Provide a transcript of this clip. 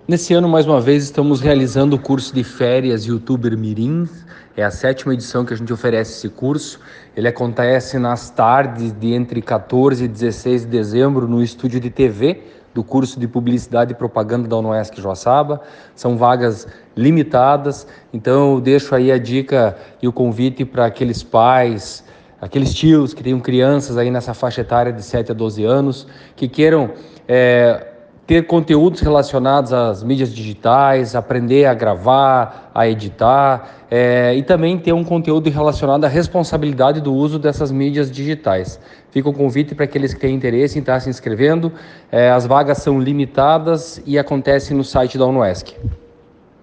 Nesse ano, mais uma vez, estamos realizando o curso de férias Youtuber Mirim. É a 7ª edição que a gente oferece esse curso. Ele acontece nas tardes de entre 14 e 16 de dezembro no estúdio de TV do curso de Publicidade e Propaganda da UniOesc Joaçaba. São vagas limitadas, então eu deixo aí a dica e o convite para aqueles pais, aqueles tios que tenham crianças aí nessa faixa etária de 7 a 12 anos, que queiram ter conteúdos relacionados às mídias digitais, aprender a gravar, a editar, e também ter um conteúdo relacionado à responsabilidade do uso dessas mídias digitais. Fica o convite para aqueles que têm interesse em estar se inscrevendo. As vagas são limitadas e acontecem no site da UniOesc.